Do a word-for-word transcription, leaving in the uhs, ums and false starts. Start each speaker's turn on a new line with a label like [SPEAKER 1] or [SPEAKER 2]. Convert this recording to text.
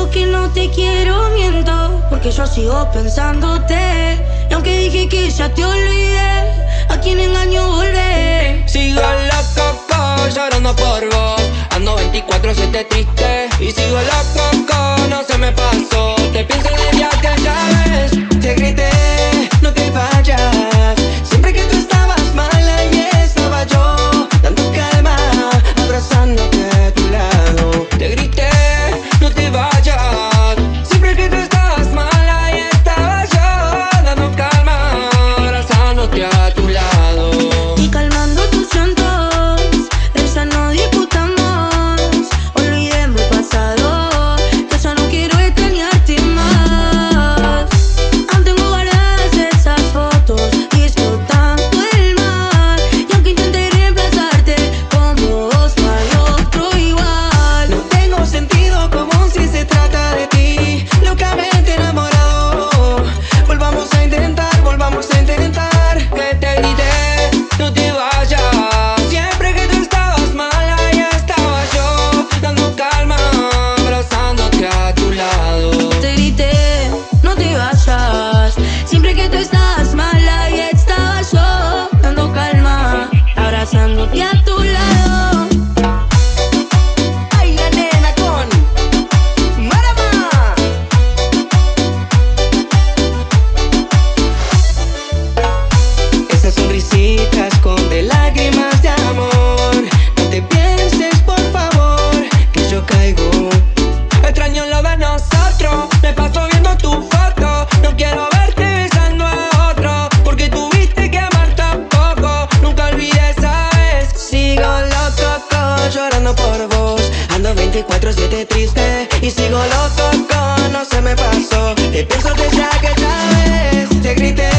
[SPEAKER 1] que no te quiero, miento, porque yo sigo pensándote. Y aunque dije que ya te olvidé, ¿a quién engaño volver?
[SPEAKER 2] Sigo loco, llorando por vos. Ando veinticuatro siete triste. Y sigo loco, no se me pasó. Te pienso en el día que ya ves. Te grité, no te vayas. Siempre que tú estabas mal, ahí estaba yo, dando calma, abrazándote a tu lado. Te grité, no te vayas. Siempre que tú estabas mal, ahí estaba yo, dando calma, abrazándote a tu lado.
[SPEAKER 1] Y calmando tus llantos, esa no discutamos. Olvidemos el pasado, que ya no quiero extrañarte más. Aún tengo guardadas esas fotos y explotando el mar. Y aunque intenté reemplazarte, como vos no hay otro igual.
[SPEAKER 2] No tengo sentido común si se trata de ti, locamente enamorado. Volvamos a intentar, volvamos a intentar. Que te grité, no te vayas. Siempre que tú estabas mal, ahí estaba yo, dando calma, abrazándote a tu lado.
[SPEAKER 1] Te grité, no te vayas. Siempre que tú estabas mal, ahí estaba yo, dando calma, abrazándote a tu lado.
[SPEAKER 2] Ay, la nena con Marama. Esa sonrisita esconde lágrimas de amor. No te pienses, por favor, que yo caigo. Extraño lo de nosotros. Me paso viendo tu foto. No quiero verte besando a otro, porque tuviste que amar tampoco. Nunca olvidé esa vez. Sigo loco, llorando por vos. Ando veinticuatro siete triste. Y sigo loco, no se me pasó. Te pienso desde que ya ves. Te grité,